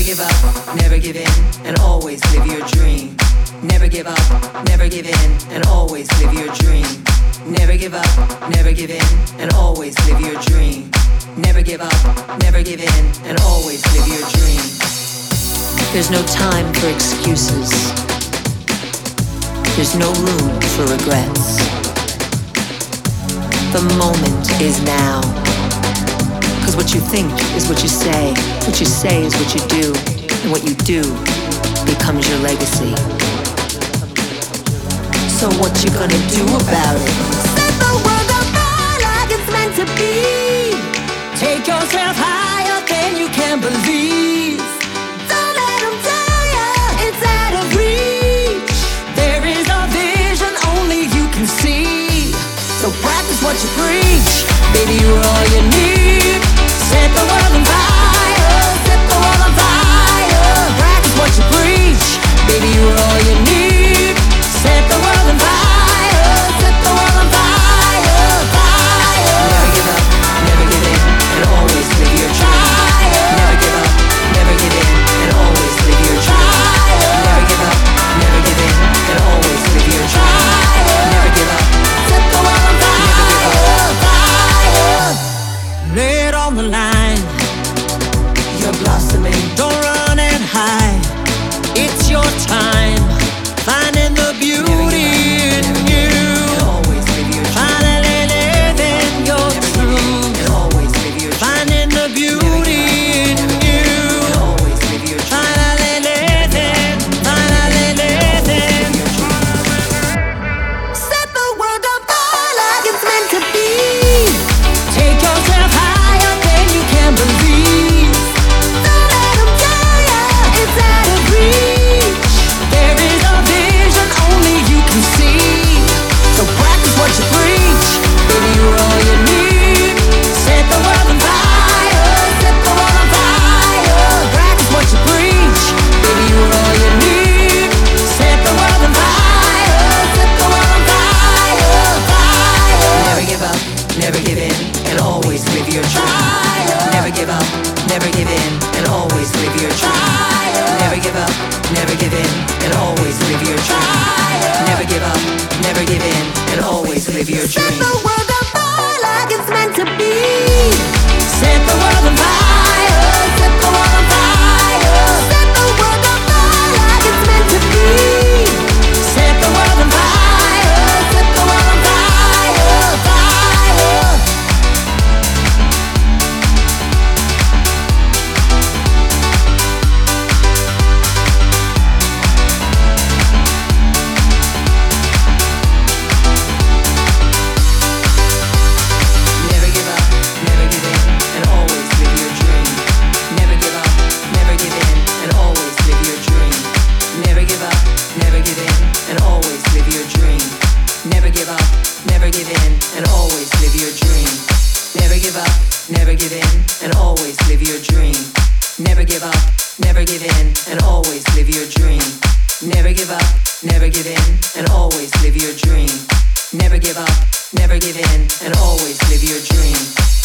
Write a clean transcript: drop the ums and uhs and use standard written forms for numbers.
give up, never give in, and always live your dream. Never give up, never give in, and always live your dream. Never give up, never give in, and always live your dream. Never give up, never give in, and always live your dream. There's no time for excuses. There's no room for regrets. The moment is now. 'Cause what you think is what you say is what you do, and what you do becomes your legacy. So what you gonna do about it? Set the world on fire like it's meant to be. Take yourself higher than you can believe. Don't let them tell you it's out of reach. There is a vision only you can see. So practice what you preach. Baby, you're all you need. Set the world on fire. Set the world on fire. Practice what you preach. Baby, you're all you need. Set the world on fire. Set the world on fire. Fire. Never give up, never give in, and always live your dream. Never give up, never give in, and always live your dream. Never give up, never give in, and always live your dream. Never give up. Set the world on fire. Fire. Lay it on the line. You're blossoming. Don't run and hide. It's your time. Finding the beauty in you. And always live your dream. Finally living your truth. And always live your dream. Finding the beauty in you. And always live your dream. Finally living. Finally living. Set the world on fire like it's meant to be. Take yourself higher than you can believe. Don't let them tell you it's out of reach. There is a vision only you can see. So practice what you preach. Baby, you're all you need. Set the world on fire. Set the world on fire. Practice what you preach. Baby, you're all you need. Set the world on fire. Set the world on fire. Fire. Never give up, never give in, and always live your dream. Never give up, never give in, and always live your dream. Never give up, never give in, and always live your dream. Never give up, never give in, and always live your Set dream. the world on fire like it's meant to be. Set the world on fire. Set the world on fire. Set the world on fire like it's meant to be. Set the world on fire. Set the world on fire. Fire. Never give up, never give in, and always live your dream. Never give up, never give in, and always live your dream. Never give up, never give in, and always live your dream. Never give up, never give in, and always live your dream. Never give up, never give in, and always live your dream. Never give up, never give in, and always live your dream. Never give up, never give in, and always live your dream. Never give up, never give in, and always live your dream.